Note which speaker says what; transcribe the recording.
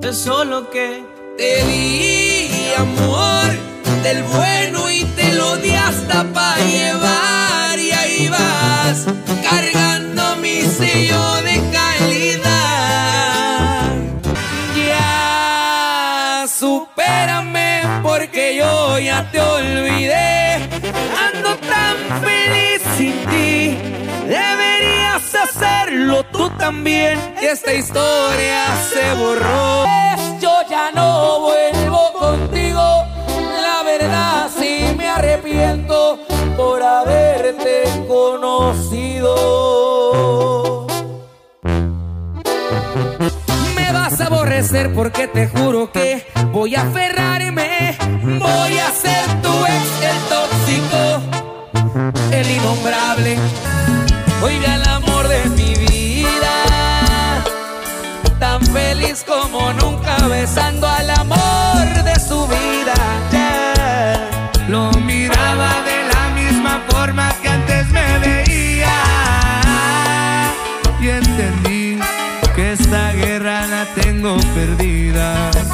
Speaker 1: es solo que
Speaker 2: te di amor del bueno y te lo di hasta pa' llevar. Y ahí vas cargando mi sello de calidad. Ya supérame porque yo ya te olvidé. Ando tan feliz sin ti, deberías hacerlo tú también. Y esta historia se borró. Yo ya no vuelvo contigo, la verdad sí me arrepiento por haberte conocido. Me vas a aborrecer porque te juro que voy a aferrarme. Voy a ser tu ex, el tóxico, el innombrable. Hoy vi al amor de mi vida, tan feliz como nunca, besando al amor de su vida. Yeah.
Speaker 3: Lo miraba de la misma forma que antes me veía y entendí que esta guerra la tengo perdida.